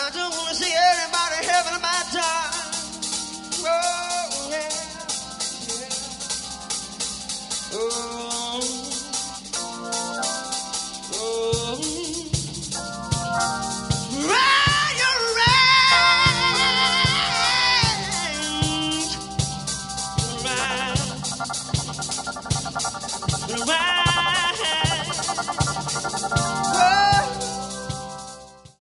I just want to see everybody having a bad time. Oh, yeah. Yeah. Oh.